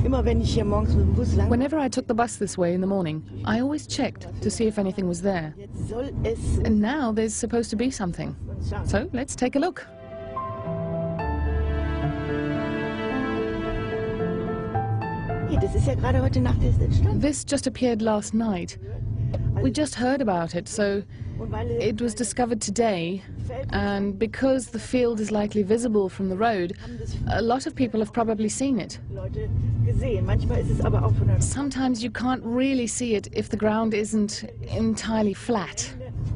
Whenever I took the bus this way in the morning, I always checked to see if anything was there. And now there's supposed to be something. So let's take a look. This just appeared last night. We just heard about it, so it was discovered today, and because the field is likely visible from the road, a lot of people have probably seen it. Sometimes you can't really see it if the ground isn't entirely flat.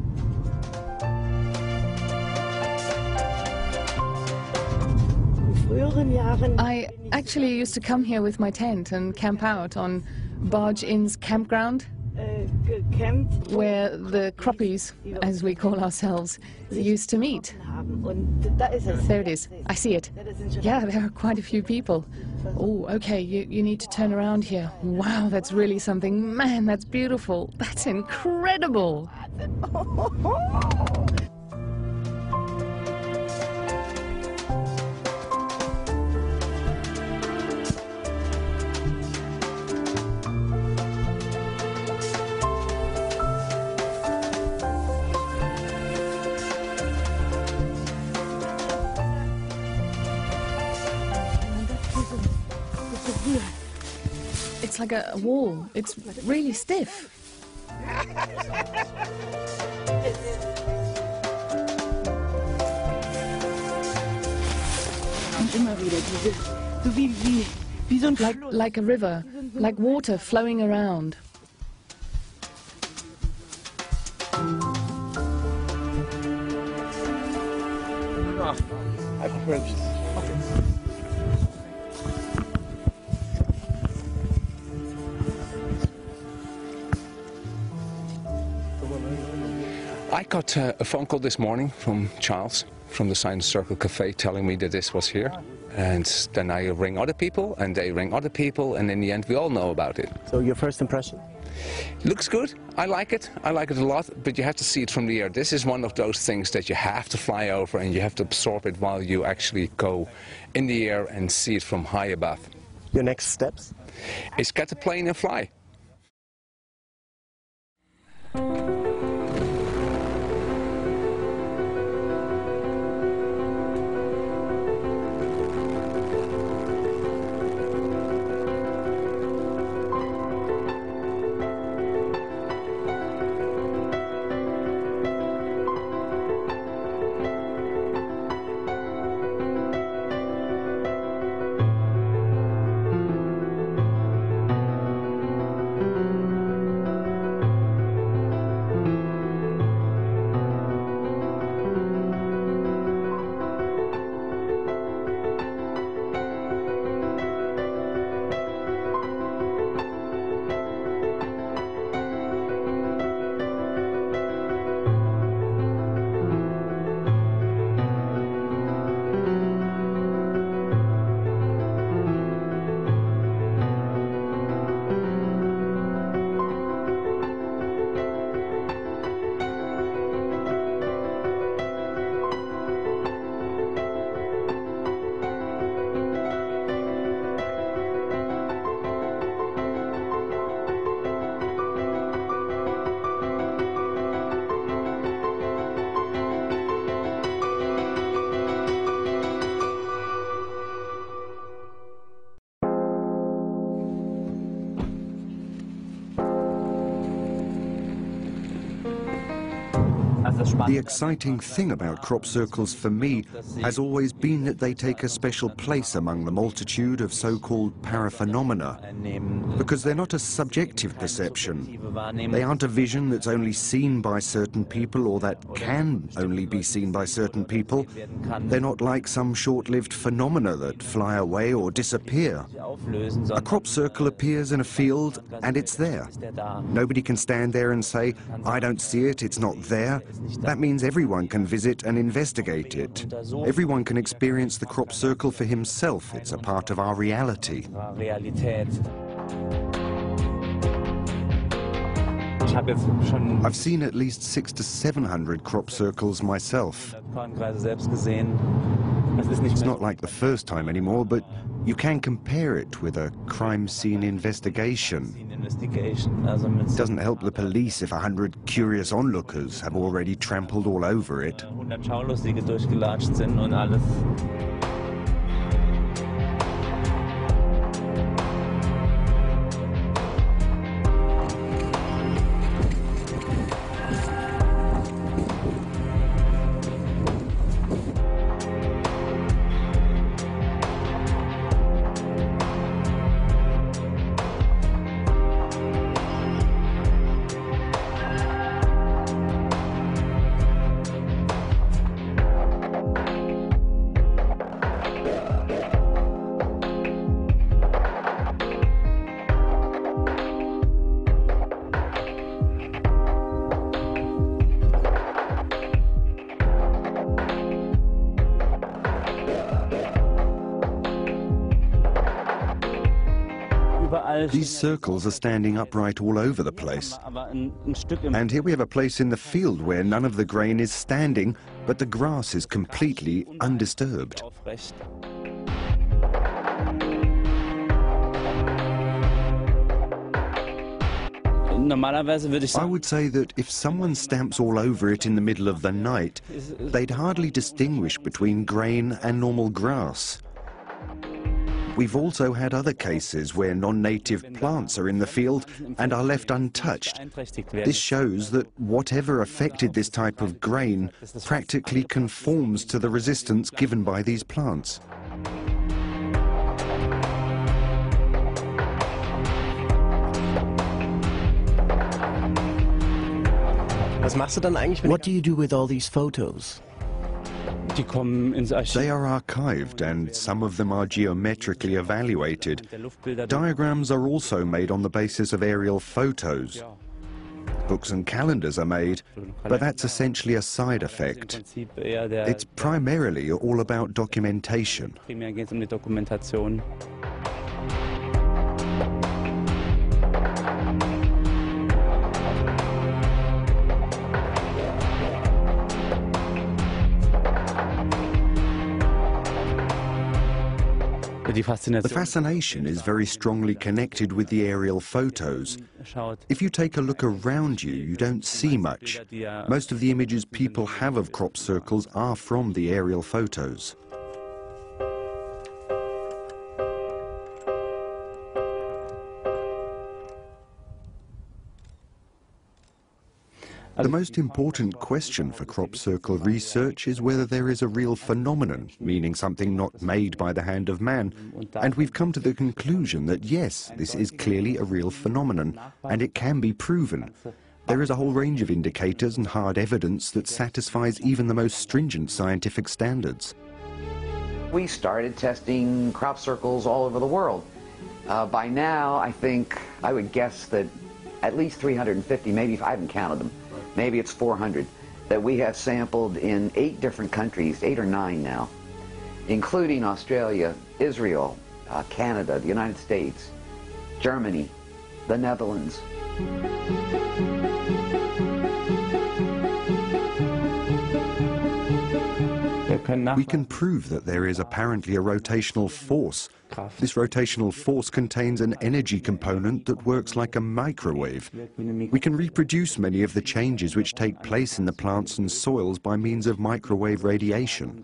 I actually used to come here with my tent and camp out on Barge Inn's campground, where the croppies, as we call ourselves, used to meet. There it is. I see it. Yeah, there are quite a few people. Oh, okay, you need to turn around here. Wow, that's really something. Man, that's beautiful. That's incredible. It's like a wall. It's really stiff. Like a river, like water flowing around. I got a phone call this morning from Charles from the Science Circle Cafe telling me that this was here, and then I ring other people and they ring other people, and in the end we all know about it. So your first impression? Looks good. I like it a lot, but you have to see it from the air. This is one of those things that you have to fly over and you have to absorb it while you actually go in the air and see it from high above. Your next steps? Is get a plane and fly. The exciting thing about crop circles for me has always been that they take a special place among the multitude of so-called paraphenomena, because they're not a subjective perception. They aren't a vision that's only seen by certain people or that can only be seen by certain people. They're not like some short-lived phenomena that fly away or disappear. A crop circle appears in a field and it's there. Nobody can stand there and say, I don't see it, it's not there. That means everyone can visit and investigate it. Everyone can experience the crop circle for himself. It's a part of our reality. I've seen at least 600 to 700 crop circles myself. It's not like the first time anymore, but you can compare it with a crime scene investigation. It doesn't help the police if 100 curious onlookers have already trampled all over it. These circles are standing upright all over the place. And here we have a place in the field where none of the grain is standing, but the grass is completely undisturbed. I would say that if someone stamps all over it in the middle of the night, they'd hardly distinguish between grain and normal grass. We've also had other cases where non-native plants are in the field and are left untouched. This shows that whatever affected this type of grain practically conforms to the resistance given by these plants. What do you do with all these photos? They are archived and some of them are geometrically evaluated. Diagrams are also made on the basis of aerial photos. Books and calendars are made, but that's essentially a side effect. It's primarily all about documentation. The fascination is very strongly connected with the aerial photos. If you take a look around you, you don't see much. Most of the images people have of crop circles are from the aerial photos. The most important question for crop circle research is whether there is a real phenomenon, meaning something not made by the hand of man. And we've come to the conclusion that yes, this is clearly a real phenomenon, and it can be proven. There is a whole range of indicators and hard evidence that satisfies even the most stringent scientific standards. We started testing crop circles all over the world. By now, I would guess that at least 350, maybe, I haven't counted them, maybe it's 400, that we have sampled in 8 different countries, 8 or 9 now, including Australia, Israel, Canada, the United States, Germany, the Netherlands. We can prove that there is apparently a rotational force. This rotational force contains an energy component that works like a microwave. We can reproduce many of the changes which take place in the plants and soils by means of microwave radiation.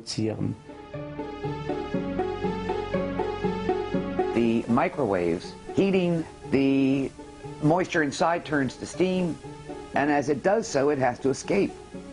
The microwaves heating the moisture inside turns to steam, and as it does so, it has to escape.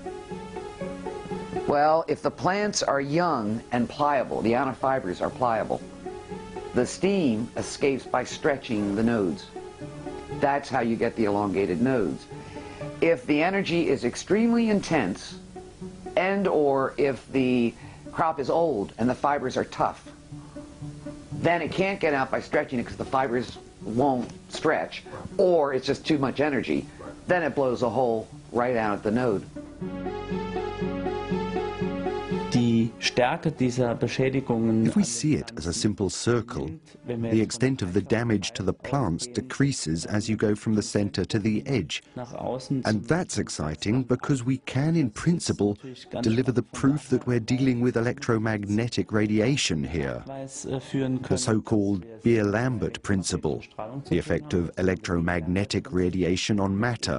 Well, if the plants are young and pliable, the outer fibers are pliable, the steam escapes by stretching the nodes. That's how you get the elongated nodes. If the energy is extremely intense, and or if the crop is old and the fibers are tough, then it can't get out by stretching it because the fibers won't stretch, or it's just too much energy. Then it blows a hole right out at the node. If we see it as a simple circle, the extent of the damage to the plants decreases as you go from the center to the edge. And that's exciting because we can, in principle, deliver the proof that we're dealing with electromagnetic radiation here. The so-called Beer-Lambert principle, the effect of electromagnetic radiation on matter.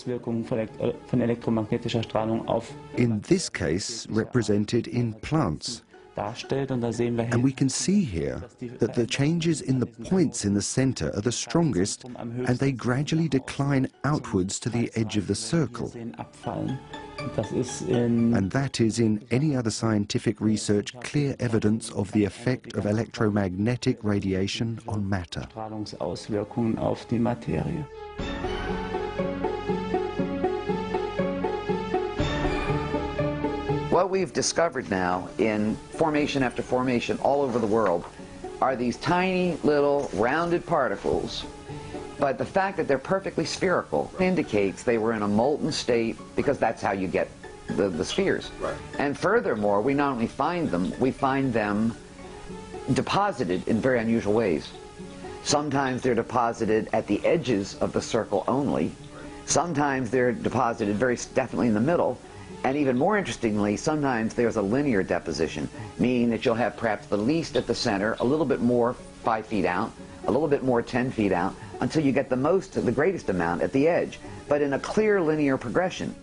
In this case, represented in plants. And we can see here that the changes in the points in the center are the strongest, and they gradually decline outwards to the edge of the circle. And that is, in any other scientific research, clear evidence of the effect of electromagnetic radiation on matter. What we've discovered now in formation after formation all over the world are these tiny little rounded particles, but the fact that they're perfectly spherical indicates they were in a molten state, because that's how you get the spheres. Right. And furthermore, we not only find them, we find them deposited in very unusual ways. Sometimes they're deposited at the edges of the circle only. Sometimes they're deposited very definitely in the middle. And even more interestingly, sometimes there's a linear deposition, meaning that you'll have perhaps the least at the center, a little bit more 5 feet out, a little bit more 10 feet out, until you get the greatest amount at the edge, but in a clear linear progression.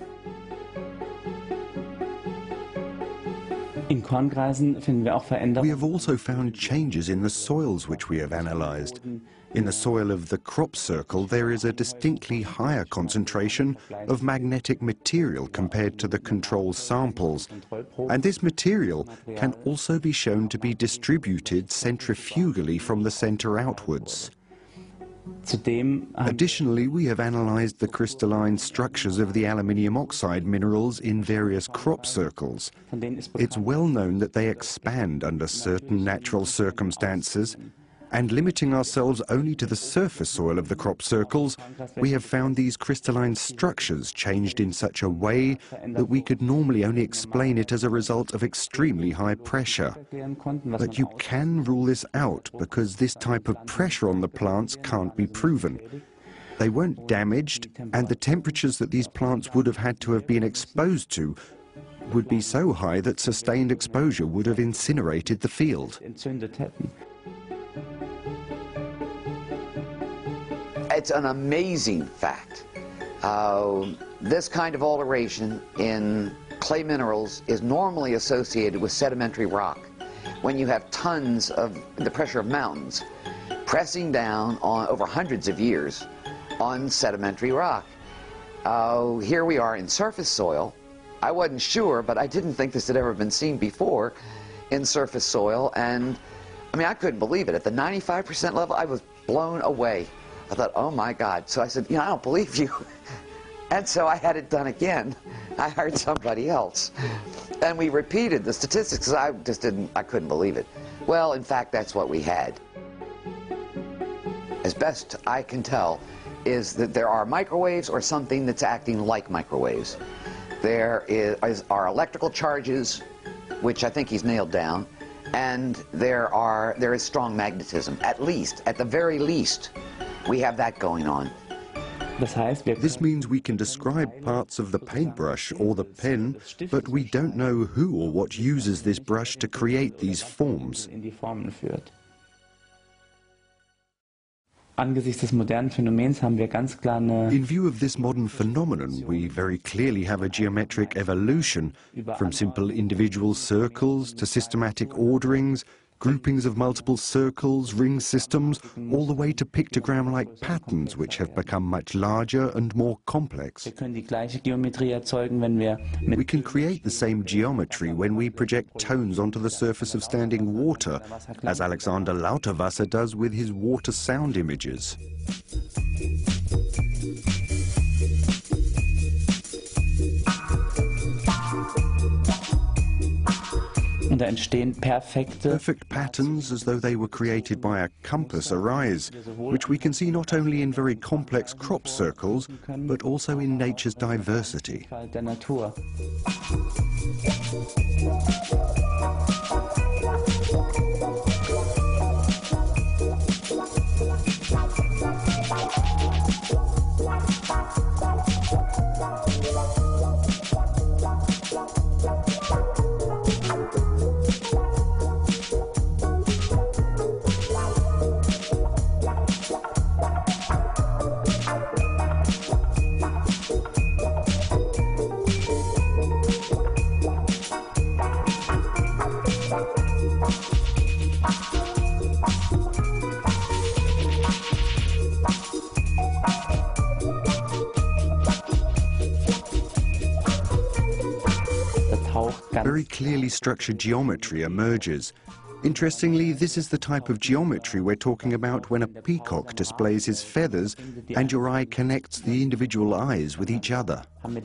We have also found changes in the soils which we have analyzed. In the soil of the crop circle, there is a distinctly higher concentration of magnetic material compared to the control samples. And this material can also be shown to be distributed centrifugally from the center outwards. Additionally, we have analyzed the crystalline structures of the aluminium oxide minerals in various crop circles. It's well known that they expand under certain natural circumstances, and limiting ourselves only to the surface soil of the crop circles, we have found these crystalline structures changed in such a way that we could normally only explain it as a result of extremely high pressure. But you can rule this out because this type of pressure on the plants can't be proven. They weren't damaged, and the temperatures that these plants would have had to have been exposed to would be so high that sustained exposure would have incinerated the field. It's an amazing fact. This kind of alteration in clay minerals is normally associated with sedimentary rock. When you have tons of the pressure of mountains pressing down on over hundreds of years on sedimentary rock. Here we are in surface soil. I wasn't sure, but I didn't think this had ever been seen before in surface soil, and I mean, I couldn't believe it. At the 95% level, I was blown away. I thought, oh my God. So I said, I don't believe you. And so I had it done again. I hired somebody else. And we repeated the statistics, because I couldn't believe it. Well, in fact, that's what we had. As best I can tell, is that there are microwaves or something that's acting like microwaves. There are electrical charges, which I think he's nailed down, and there is strong magnetism. At the very least, we have that going on. This means we can describe parts of the paintbrush or the pen, but we don't know who or what uses this brush to create these forms. In view of this modern phenomenon, we very clearly have a geometric evolution, from simple individual circles to systematic orderings, groupings of multiple circles, ring systems, all the way to pictogram-like patterns which have become much larger and more complex. We can create the same geometry when we project tones onto the surface of standing water, as Alexander Lauterwasser does with his water sound images. Perfect patterns, as though they were created by a compass, arise, which we can see not only in very complex crop circles, but also in nature's diversity. Very clearly structured geometry emerges. Interestingly, this is the type of geometry we're talking about when a peacock displays his feathers and your eye connects the individual eyes with each other.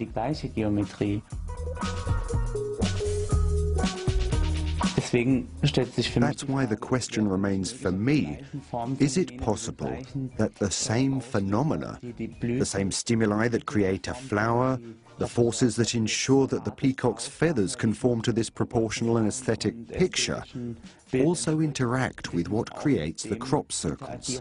That's why the question remains for me, is it possible that the same phenomena, the same stimuli that create a flower, the forces that ensure that the peacock's feathers conform to this proportional and aesthetic picture, also interact with what creates the crop circles?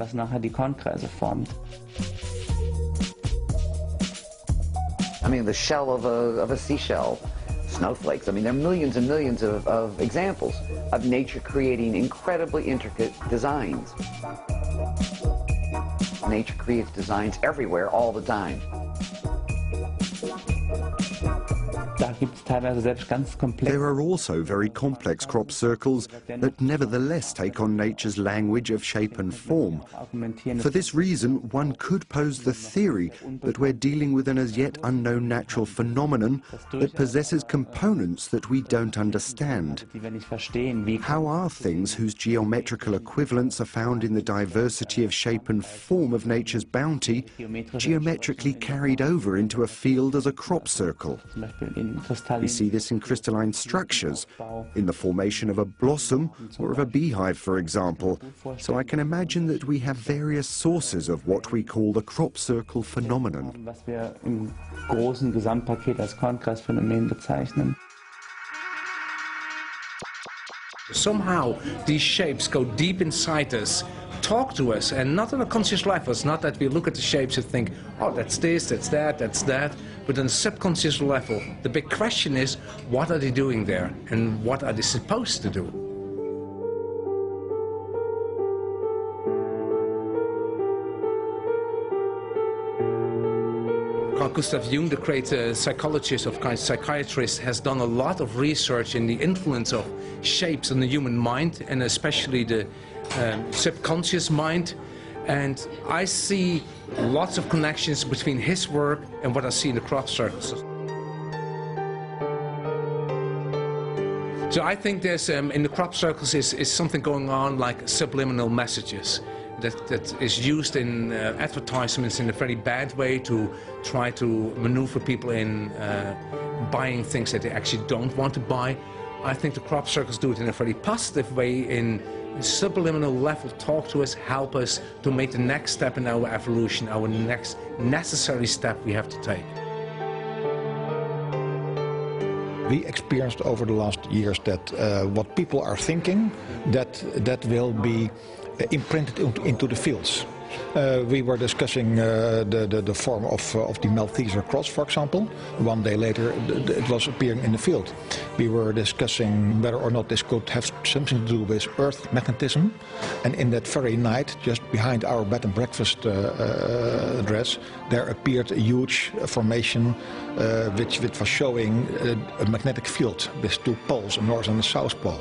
I mean, the shell of a seashell, snowflakes. I mean, there are millions and millions of examples of nature creating incredibly intricate designs. Nature creates designs everywhere, all the time. There are also very complex crop circles that nevertheless take on nature's language of shape and form. For this reason, one could pose the theory that we're dealing with an as yet unknown natural phenomenon that possesses components that we don't understand. How are things whose geometrical equivalents are found in the diversity of shape and form of nature's bounty geometrically carried over into a field as a crop circle? We see this in crystalline structures, in the formation of a blossom or of a beehive, for example. So I can imagine that we have various sources of what we call the crop circle phenomenon. Somehow these shapes go deep inside us, talk to us, and not on a conscious level. It's not that we look at the shapes and think, oh, that's this, that's that, that's that. But on a subconscious level, the big question is, what are they doing there? And what are they supposed to do? Carl Gustav Jung, the great psychologist of psychiatrist, has done a lot of research in the influence of shapes on the human mind, and especially the subconscious mind. And I see lots of connections between his work and what I see in the crop circles. So I think there's, in the crop circles is something going on like subliminal messages that is used in advertisements in a very bad way to try to maneuver people in buying things that they actually don't want to buy. I think the crop circles do it in a very positive way, in subliminal level, talk to us, help us to make the next step in our evolution, our next necessary step we have to take. We experienced over the last years that what people are thinking, that will be imprinted into the fields. We were discussing the form of the Malteser cross, for example. One day later, it was appearing in the field. We were discussing whether or not this could have something to do with Earth magnetism. And in that very night, just behind our bed and breakfast address, there appeared a huge formation which was showing a magnetic field with two poles, a north and a south pole.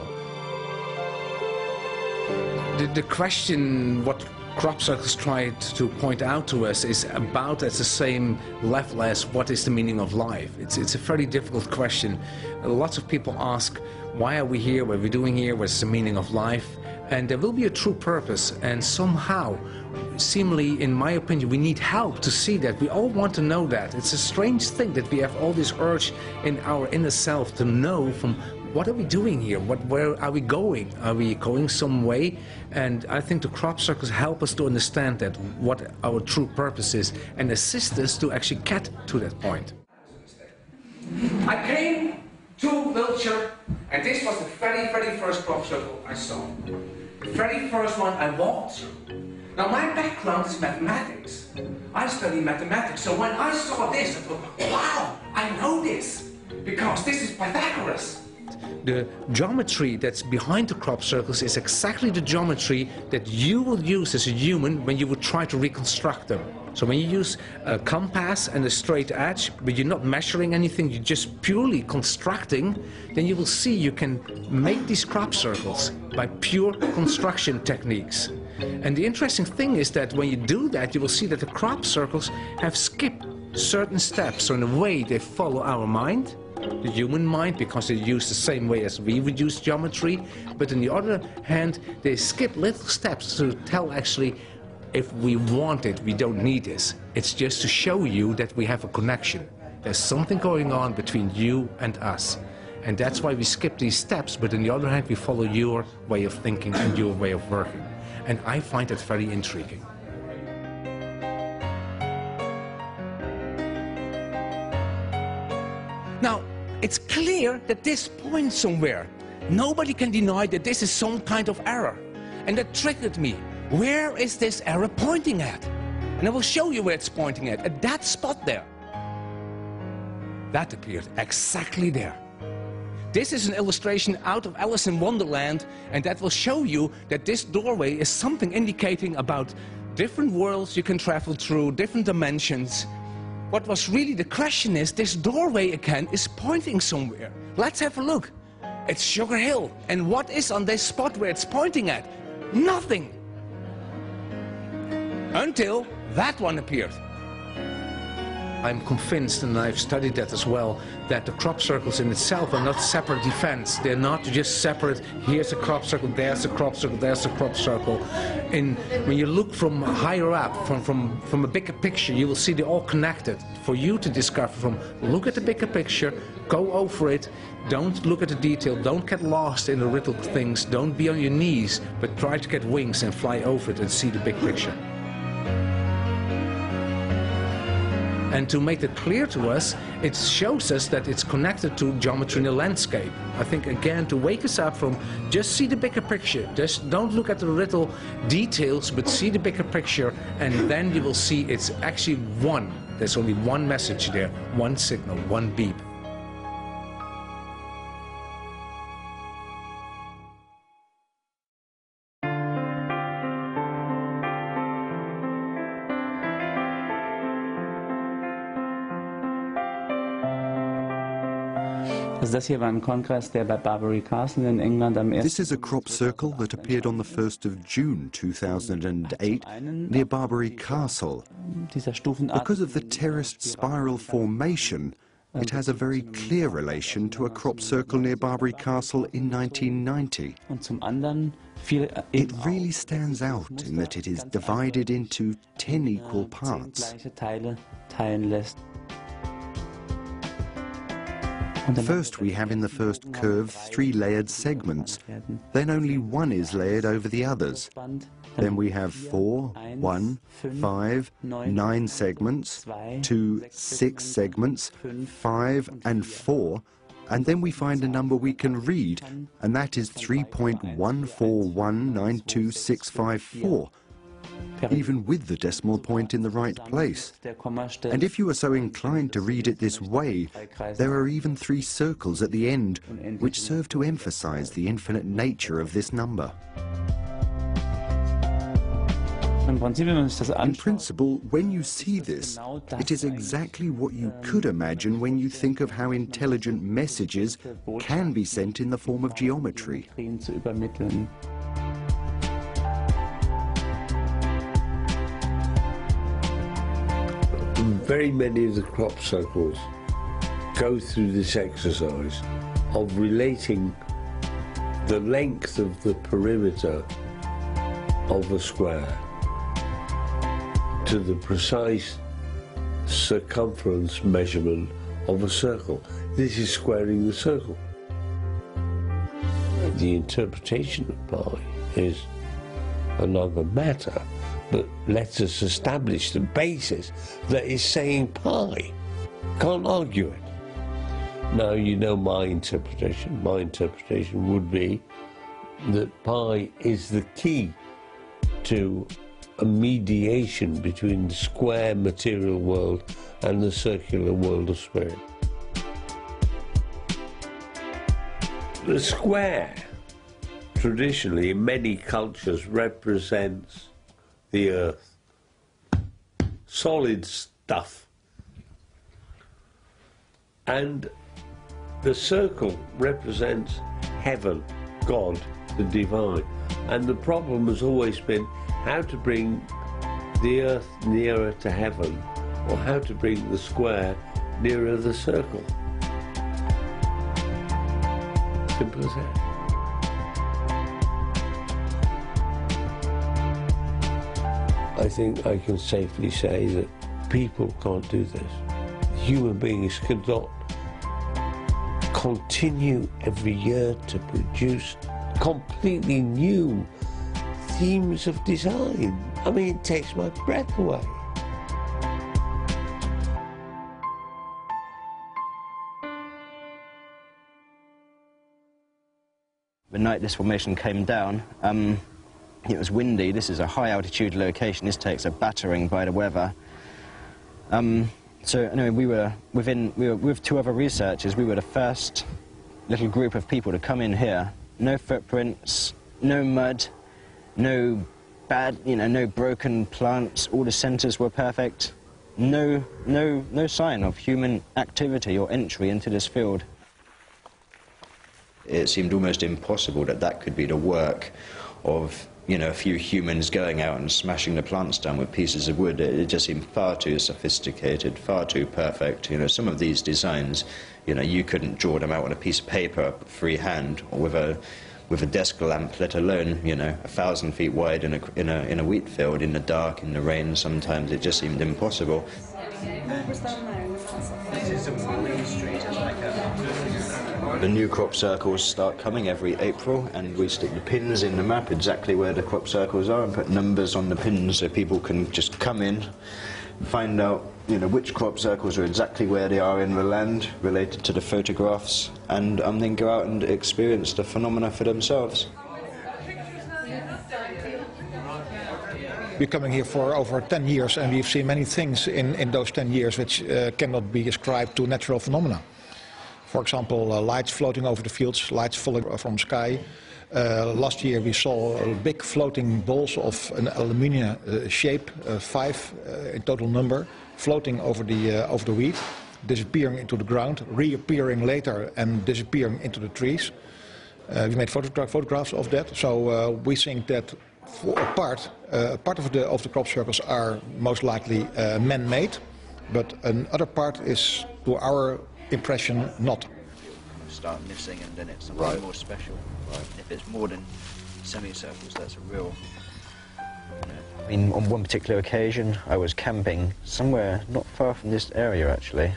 The question, what crop circles tried to point out to us, is about at the same level as what is the meaning of life. It's a very difficult question. Lots of people ask, why are we here, what are we doing here, what's the meaning of life? And there will be a true purpose, and somehow, seemingly, in my opinion, we need help to see that. We all want to know that. It's a strange thing that we have all this urge in our inner self to know from what are we doing here? Where are we going? Are we going some way? And I think the crop circles help us to understand that, what our true purpose is, and assist us to actually get to that point. I came to Wiltshire And this was the very, very first crop circle I saw. The very first one I walked through. Now my background is mathematics. I study mathematics, so when I saw this, I thought, wow, I know this, because this is Pythagoras. The geometry that's behind the crop circles is exactly the geometry that you will use as a human when you would try to reconstruct them. So when you use a compass and a straight edge, but you're not measuring anything, you're just purely constructing, then you will see you can make these crop circles by pure construction techniques. And the interesting thing is that when you do that, you will see that the crop circles have skipped certain steps. So in a way, they follow our mind, the human mind, because they use the same way as we would use geometry. But on the other hand, they skip little steps to tell actually, if we want it, we don't need this. It's just to show you that we have a connection. There's something going on between you and us. And that's why we skip these steps, but on the other hand, we follow your way of thinking and your way of working. And I find that very intriguing. Now, it's clear that this points somewhere. Nobody can deny that this is some kind of error. And that triggered me. Where is this arrow pointing at? And I will show you where it's pointing at that spot there. That appeared exactly there. This is an illustration out of Alice in Wonderland, and that will show you that this doorway is something indicating about different worlds you can travel through, different dimensions. What was really the question is, this doorway again is pointing somewhere. Let's have a look. It's Sugar Hill. And what is on this spot where it's pointing at? Nothing. Until that one appeared. I'm convinced, and I've studied that as well, that the crop circles in itself are not separate events. They're not just separate, here's a crop circle, there's a crop circle, there's a crop circle. When you look from higher up, from a bigger picture, you will see they're all connected. For you to discover look at the bigger picture, go over it, don't look at the detail, don't get lost in the little things, don't be on your knees, but try to get wings and fly over it and see the big picture. And to make it clear to us, it shows us that it's connected to geometry in the landscape. I think, again, to wake us up from just see the bigger picture. Just don't look at the little details, but see the bigger picture, and then you will see it's actually one. There's only one message there, one signal, one beep. Das hier war ein Kongress, der bei Barbary Castle in England am 1. This is a crop circle that appeared on the 1st of June 2008 near Barbary Castle. Because of the terraced spiral formation, it has a very clear relation to a crop circle near Barbary Castle in 1990. It really stands out in that it is divided into 10 equal parts. First, we have in the first curve 3 layered segments. Then only one is layered over the others. Then we have 4, 1, 5, 9 segments, 2, 6 segments, 5 and 4. And then we find a number we can read, and that is 3.14192654. Even with the decimal point in the right place. And if you are so inclined to read it this way, there are even 3 circles at the end, which serve to emphasize the infinite nature of this number. In principle, when you see this, it is exactly what you could imagine when you think of how intelligent messages can be sent in the form of geometry. Very many of the crop circles go through this exercise of relating the length of the perimeter of a square to the precise circumference measurement of a circle. This is squaring the circle. The interpretation of pi is another matter, but lets us establish the basis that is saying pi. Can't argue it. Now, you know my interpretation. My interpretation would be that pi is the key to a mediation between the square material world and the circular world of spirit. The square, traditionally, in many cultures, represents the earth. Solid stuff. And the circle represents heaven, God, the divine. And the problem has always been how to bring the earth nearer to heaven, or how to bring the square nearer the circle. Simple as that. I think I can safely say that people can't do this. Human beings cannot continue every year to produce completely new themes of design. I mean, it takes my breath away. The night this formation came down, it was windy. This is a high altitude location. This takes a battering by the weather. So anyway, we were with two other researchers. We were the first little group of people to come in here. No footprints, no mud, no bad, no broken plants. All the centers were perfect. No sign of human activity or entry into this field. It seemed almost impossible that that could be the work of a few humans going out and smashing the plants down with pieces of wood. It just seemed far too sophisticated, far too perfect. Some of these designs, you couldn't draw them out on a piece of paper freehand or with a desk lamp, let alone 1,000 feet wide in a wheat field in the dark, in the rain. Sometimes it just seemed impossible. The new crop circles start coming every April, and we stick the pins in the map exactly where the crop circles are and put numbers on the pins so people can just come in, find out which crop circles are exactly where they are in the land related to the photographs, and then go out and experience the phenomena for themselves. We're coming here for over 10 years, and we've seen many things in those 10 years which cannot be ascribed to natural phenomena. For example, lights floating over the fields, lights falling from the sky. Last year we saw big floating balls of an aluminium shape, 5 in total number, floating over the wheat, disappearing into the ground, reappearing later and disappearing into the trees. We made photographs of that, so we think that for a part of the crop circles are most likely man-made, but another part is, to our impression, not. Start missing, and then it's something more special. If it's more than semicircles, that's a real. I mean, on one particular occasion, I was camping somewhere not far from this area, actually.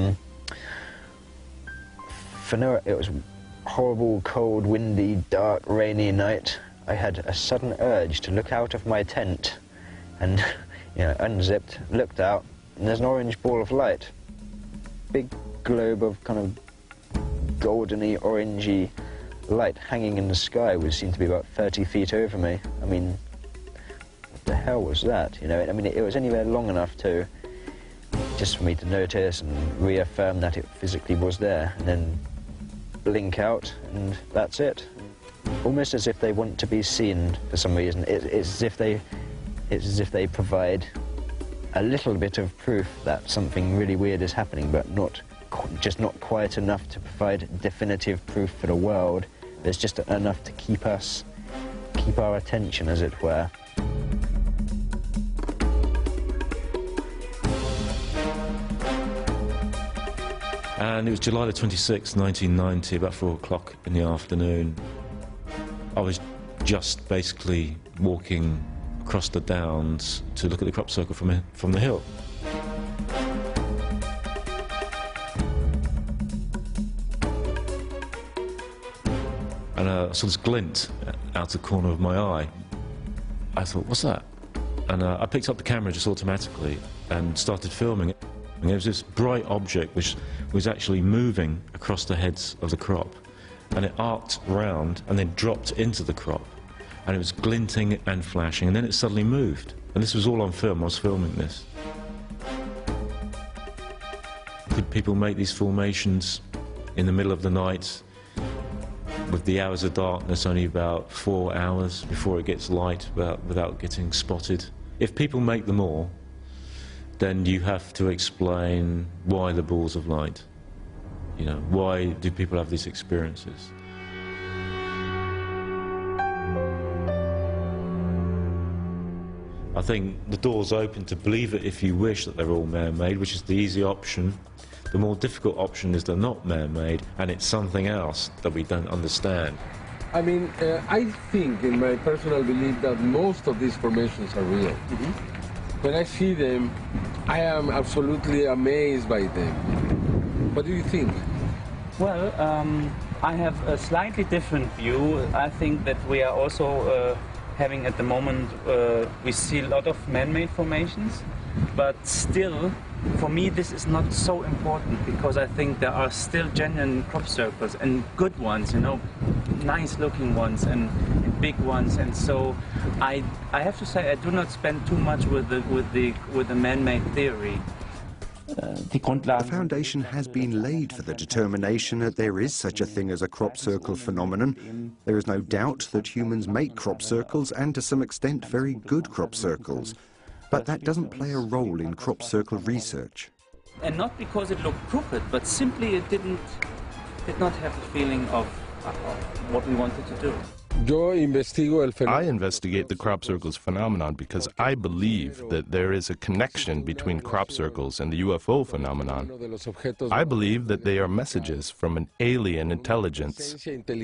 It was a horrible, cold, windy, dark, rainy night. I had a sudden urge to look out of my tent, and unzipped, looked out, and there's an orange ball of light. Big globe of kind of goldeny, orangey light hanging in the sky, which seemed to be about 30 feet over me. I mean, what the hell was that? I mean, it was anywhere long enough to just for me to notice and reaffirm that it physically was there, and then blink out, and that's it. Almost as if they want to be seen for some reason. It's as if they provide a little bit of proof that something really weird is happening, but not quite enough to provide definitive proof for the world. There's just enough to keep our attention, as it were. And it was July the 26th, 1990, about 4 o'clock in the afternoon. I was just basically walking across the downs to look at the crop circle from the hill. And I saw this glint out the corner of my eye. I thought, what's that? And I picked up the camera just automatically and started filming it. And there was this bright object which was actually moving across the heads of the crop, and it arced round and then dropped into the crop, and it was glinting and flashing, and then it suddenly moved. And this was all on film. I was filming this. Could people make these formations in the middle of the night with the hours of darkness, only about 4 hours before it gets light, without getting spotted? If people make them all, then you have to explain why the balls of light. You know, why do people have these experiences? I think the door's open to believe it if you wish that they're all man-made, which is the easy option. The more difficult option is they're not man-made, and it's something else that we don't understand. I mean, I think, in my personal belief, that most of these formations are real. When I see them, I am absolutely amazed by them. What do you think? Well, I have a slightly different view. I think that we are also having at the moment, we see a lot of man-made formations, but still, for me, this is not so important, because I think there are still genuine crop circles, and good ones, you know, nice-looking ones and big ones, and so I have to say I do not spend too much with the man-made theory. The foundation has been laid for the determination that there is such a thing as a crop circle phenomenon. There is no doubt that humans make crop circles, and to some extent very good crop circles. But that doesn't play a role in crop circle research. And not because it looked crooked, but simply it did not have the feeling of what we wanted to do. I investigate the crop circles phenomenon because I believe that there is a connection between crop circles and the UFO phenomenon. I believe that they are messages from an alien intelligence.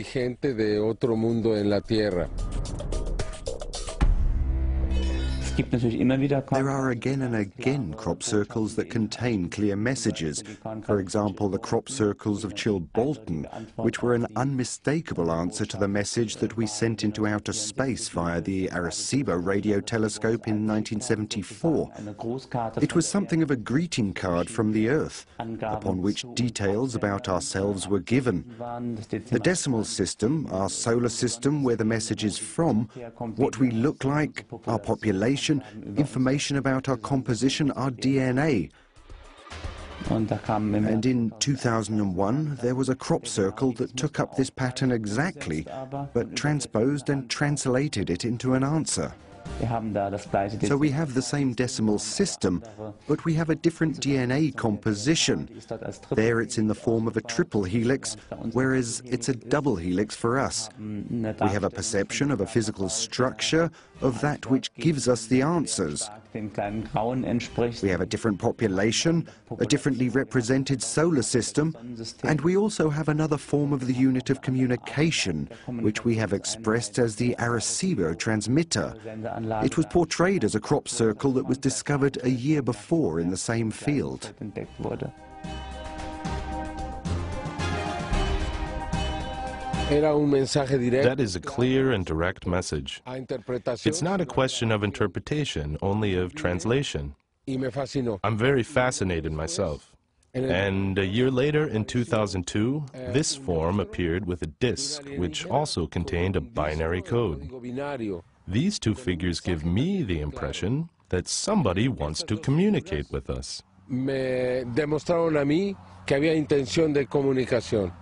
There are again and again crop circles that contain clear messages. For example, the crop circles of Chilbolton, which were an unmistakable answer to the message that we sent into outer space via the Arecibo radio telescope in 1974. It was something of a greeting card from the Earth, upon which details about ourselves were given. The decimal system, our solar system, where the message is from, what we look like, our population, information about our composition, our DNA. And in 2001, there was a crop circle that took up this pattern exactly, but transposed and translated it into an answer. So we have the same decimal system, but we have a different DNA composition. There it's in the form of a triple helix, whereas it's a double helix for us. We have a perception of a physical structure, of that which gives us the answers. We have a different population, a differently represented solar system, and we also have another form of the unit of communication, which we have expressed as the Arecibo transmitter. It was portrayed as a crop circle that was discovered a year before in the same field. That is a clear and direct message. It's not a question of interpretation, only of translation. I'm very fascinated myself. And a year later, in 2002, this form appeared with a disc, which also contained a binary code. These two figures give me the impression that somebody wants to communicate with us. Me demostraron a mí que había intención de comunicación.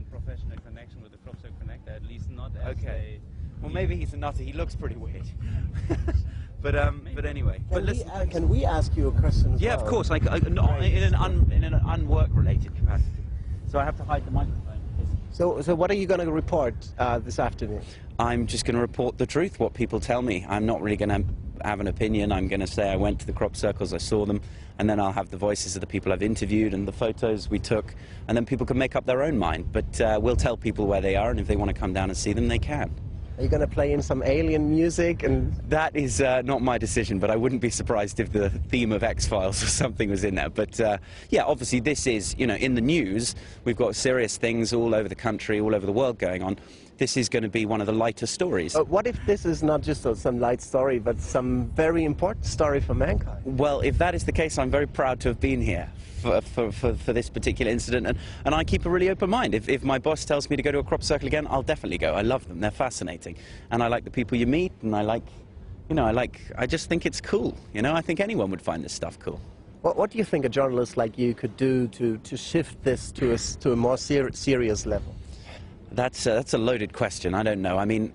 Okay. Well, maybe he's a nutter. He looks pretty weird. but anyway. Can we ask you a question as well? Of course. Like in an unwork-related capacity. So I have to hide the microphone. So what are you going to report this afternoon? I'm just going to report the truth, what people tell me. I'm not really going to have an opinion. I'm going to say I went to the crop circles, I saw them, and then I'll have the voices of the people I've interviewed and the photos we took, and then people can make up their own mind. But we'll tell people where they are, and if they want to come down and see them, they can. Are you going to play in some alien music? And that is not my decision, but I wouldn't be surprised if the theme of X-Files or something was in there. But yeah, obviously this is, you know, in the news, we've got serious things all over the country, all over the world going on. this is going to be one of the lighter stories. What if this is not just some light story, but some very important story for mankind? Well, if that is the case, I'm very proud to have been here for this particular incident, and I keep a really open mind. If my boss tells me to go to a crop circle again, I'll definitely go. I love them. They're fascinating. And I like the people you meet, and I like, you know, I just think it's cool. You know, I think anyone would find this stuff cool. What do you think a journalist like you could do to shift this to a more serious level? That's a loaded question. I don't know. I mean,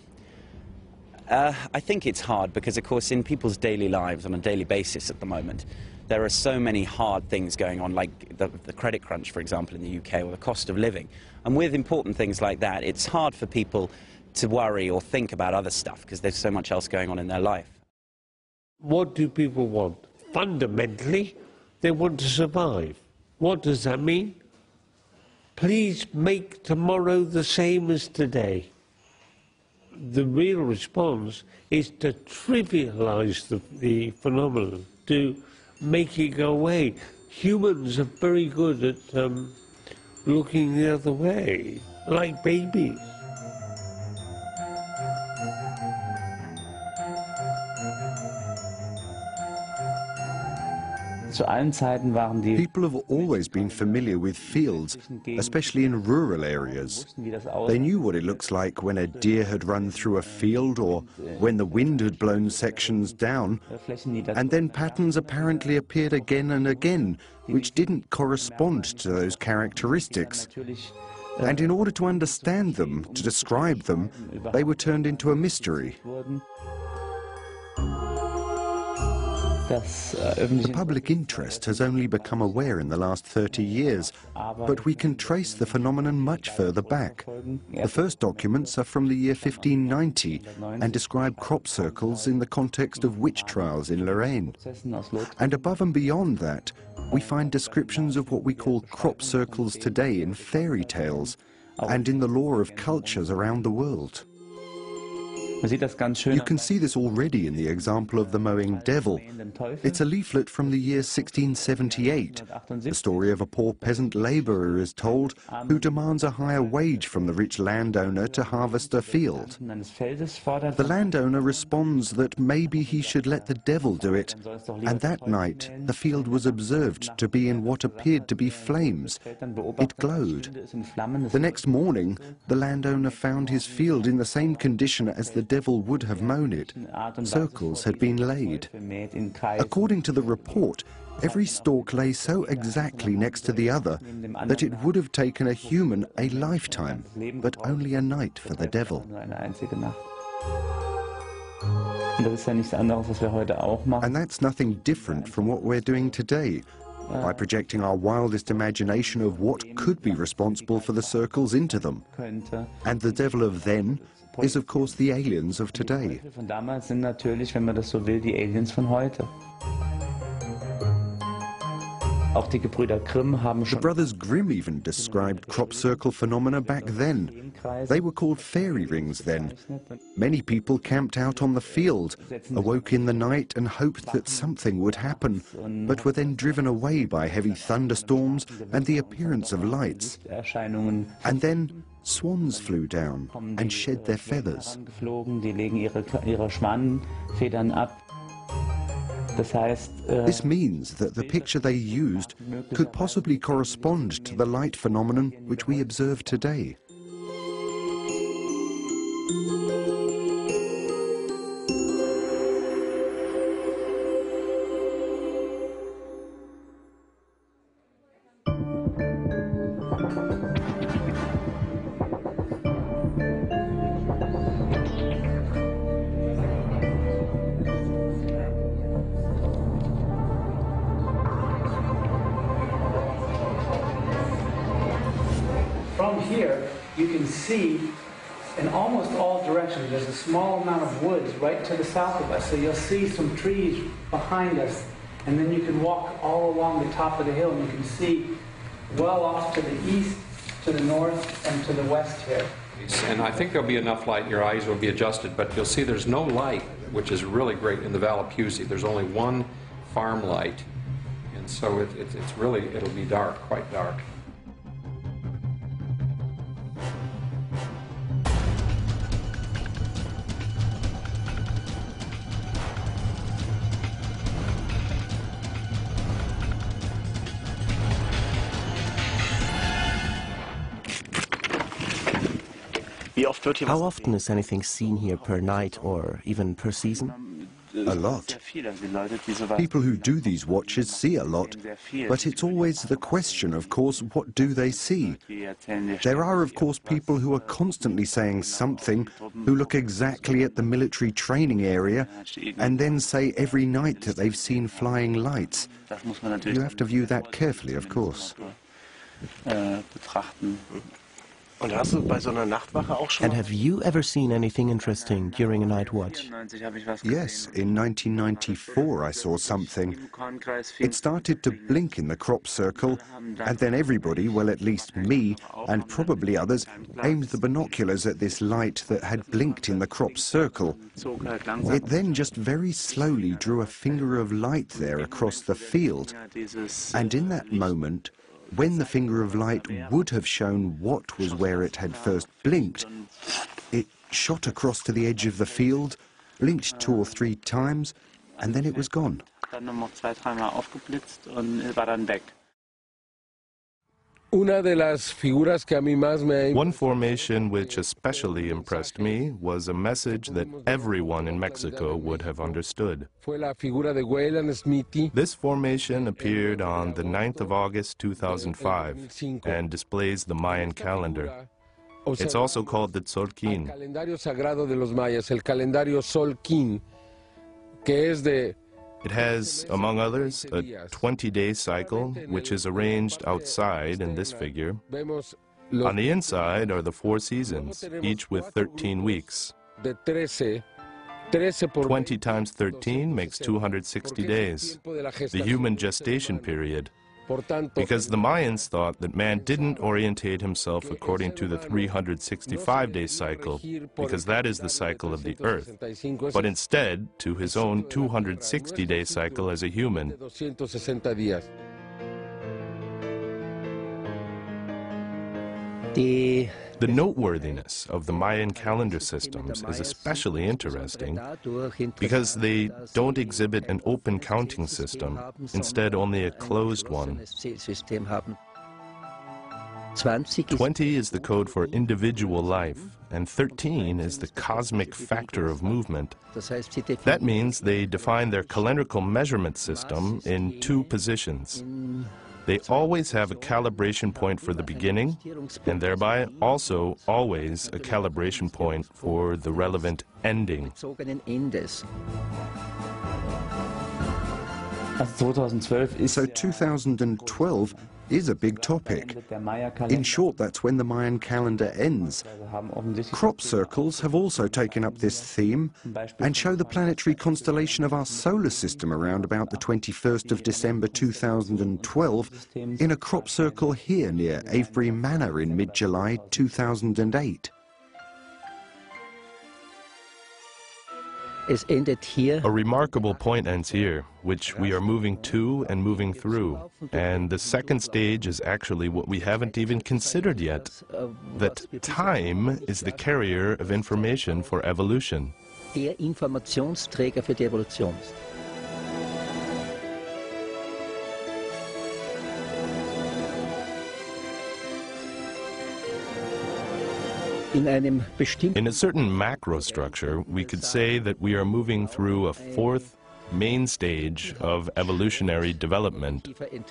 I think it's hard because, of course, in people's daily lives on a daily basis at the moment, there are so many hard things going on, like the credit crunch, for example, in the UK, or the cost of living. And with important things like that, it's hard for people to worry or think about other stuff because there's so much else going on in their life. What do people want? Fundamentally, they want to survive. What does that mean? Please make tomorrow the same as today. The real response is to trivialize the phenomenon, to make it go away. Humans are very good at looking the other way, like babies. People have always been familiar with fields, especially in rural areas. They knew what it looks like when a deer had run through a field or when the wind had blown sections down, and then patterns apparently appeared again and again, which didn't correspond to those characteristics. And in order to understand them, to describe them, they were turned into a mystery. The public interest has only become aware in the last 30 years, but we can trace the phenomenon much further back. The first documents are from the year 1590 and describe crop circles in the context of witch trials in Lorraine. And above and beyond that, we find descriptions of what we call crop circles today in fairy tales and in the lore of cultures around the world. You can see this already in the example of the mowing devil. It's a leaflet from the year 1678. The story of a poor peasant labourer is told who demands a higher wage from the rich landowner to harvest a field. The landowner responds that maybe he should let the devil do it, and that night the field was observed to be in what appeared to be flames. It glowed. The next morning, the landowner found his field in the same condition as the devil would have mown it. Circles had been laid. According to the report, every stalk lay so exactly next to the other that it would have taken a human a lifetime, but only a night for the devil. And that's nothing different from what we're doing today, by projecting our wildest imagination of what could be responsible for the circles into them. And the devil of then is, of course, the aliens of today. The brothers Grimm even described crop circle phenomena back then. They were called fairy rings then. Many people camped out on the field, awoke in the night and hoped that something would happen, but were then driven away by heavy thunderstorms and the appearance of lights. And then swans flew down and shed their feathers. This means that the picture they used could possibly correspond to the light phenomenon which we observe today. From here, you can see in almost all directions, there's a small amount of woods right to the south of us. So you'll see some trees behind us, and then you can walk all along the top of the hill, and you can see well off to the east, to the north, and to the west here. And I think there'll be enough light, your eyes will be adjusted, but you'll see there's no light, which is really great in the Valapuzzi. There's only one farm light, and so it's really, it'll be dark, quite dark. How often is anything seen here per night or even per season? A lot. People who do these watches see a lot, but it's always the question, of course, what do they see? There are, of course, people who are constantly saying something, who look exactly at the military training area, and then say every night that they've seen flying lights. You have to view that carefully, of course. And have you ever seen anything interesting during a night watch? Yes, in 1994 I saw something. It started to blink in the crop circle, and then everybody, well at least me, and probably others, aimed the binoculars at this light that had blinked in the crop circle. It then just very slowly drew a finger of light there across the field, and in that moment, when the finger of light would have shown what was where it had first blinked, it shot across to the edge of the field, blinked 2 or 3 times, and then it was gone. One formation which especially impressed me was a message that everyone in Mexico would have understood. This formation appeared on the 9th of August 2005 and displays the Mayan calendar. It's also called the Tzolkin. It has, among others, a 20-day cycle, which is arranged outside in this figure. On the inside are the 4 seasons, each with 13 weeks. 20 times 13 makes 260 days, the human gestation period. Because the Mayans thought that man didn't orientate himself according to the 365-day cycle, because that is the cycle of the earth, but instead to his own 260-day cycle as a human. The noteworthiness of the Mayan calendar systems is especially interesting because they don't exhibit an open counting system, instead only a closed one. 20 is the code for individual life, and 13 is the cosmic factor of movement. That means they define their calendrical measurement system in 2 positions. They always have a calibration point for the beginning, and thereby also always a calibration point for the relevant ending. So 2012 is a big topic. In short, that's when the Mayan calendar ends. Crop circles have also taken up this theme and show the planetary constellation of our solar system around about the 21st of December 2012 in a crop circle here near Avebury Manor in mid-July 2008. A remarkable point ends here, which we are moving to and moving through. And the second stage is actually what we haven't even considered yet, that time is the carrier of information for evolution. In a certain macro structure, we could say that we are moving through a 4th main stage of evolutionary development.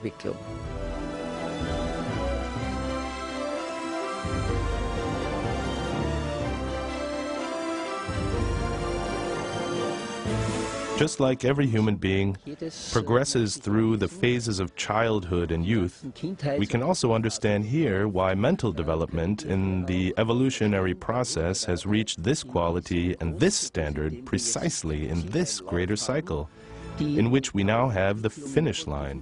Just like every human being progresses through the phases of childhood and youth, we can also understand here why mental development in the evolutionary process has reached this quality and this standard precisely in this greater cycle, in which we now have the finish line.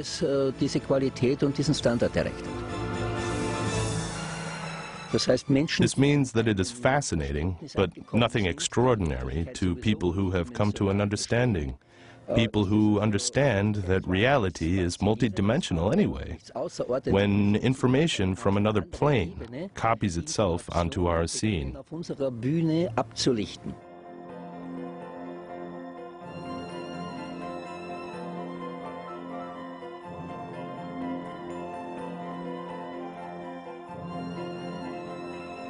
This means that it is fascinating, but nothing extraordinary, to people who have come to an understanding. People who understand that reality is multidimensional anyway, when information from another plane copies itself onto our scene.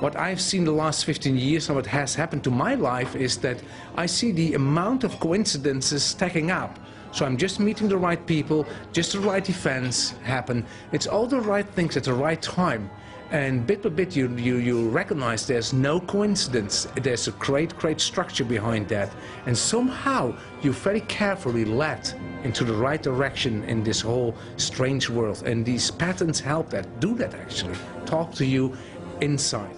What I've seen the last 15 years and what has happened to my life is that I see the amount of coincidences stacking up. So I'm just meeting the right people, just the right events happen. It's all the right things at the right time. And bit by bit you recognize there's no coincidence. There's a great structure behind that. And somehow you're very carefully led into the right direction in this whole strange world. And these patterns help that, do that actually. Talk to you inside.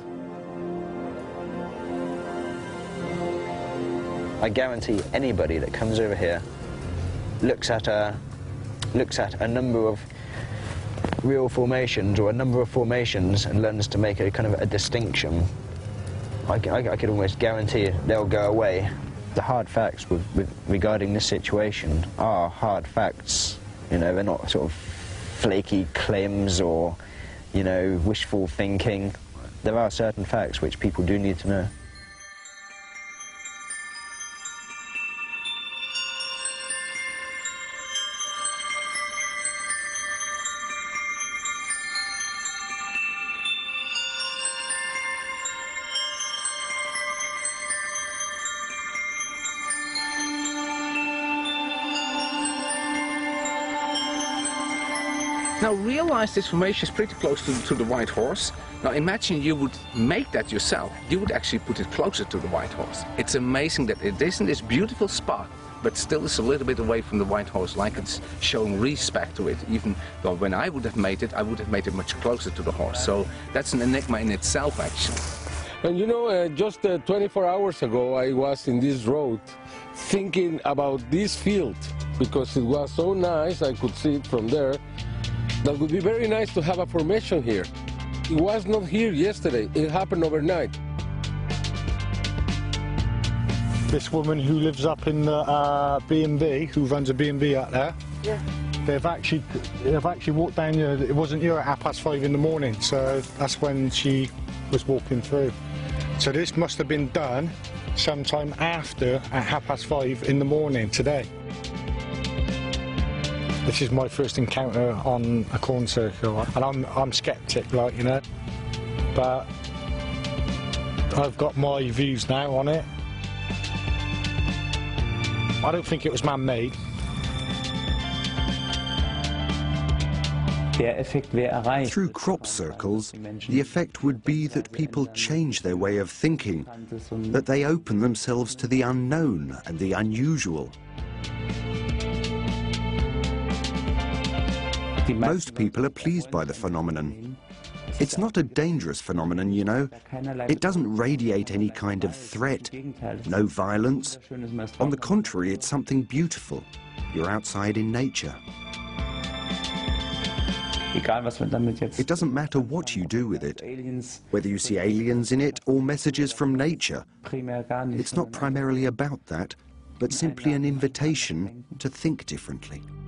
I guarantee anybody that comes over here looks at a number of real formations or a number of formations and learns to make a kind of a distinction, I could almost guarantee they'll go away. The hard facts regarding this situation are hard facts. You know, they're not sort of flaky claims or, you know, wishful thinking. There are certain facts which people do need to know. Now realize this formation is pretty close to the White Horse. Now imagine you would make that yourself. You would actually put it closer to the White Horse. It's amazing that it is in this beautiful spot, but still is a little bit away from the White Horse, like it's showing respect to it. Even though when I would have made it, I would have made it much closer to the horse. So that's an enigma in itself, actually. And you know, just 24 hours ago, I was in this road thinking about this field, because it was so nice, I could see it from there. That would be very nice to have a formation here. It was not here yesterday, it happened overnight. This woman who lives up in the B&B, who runs a B&B out there, yeah. They've actually walked down here. It wasn't here at 5:30 in the morning, so that's when she was walking through. So this must have been done sometime after at 5:30 in the morning today. This is my first encounter on a corn circle, and I'm sceptic, like, you know, but I've got my views now on it. I don't think it was man-made. Through crop circles, the effect would be that people change their way of thinking, that they open themselves to the unknown and the unusual. Most people are pleased by the phenomenon. It's not a dangerous phenomenon, you know. It doesn't radiate any kind of threat, no violence. On the contrary, it's something beautiful. You're outside in nature. It doesn't matter what you do with it, whether you see aliens in it or messages from nature. It's not primarily about that, but simply an invitation to think differently.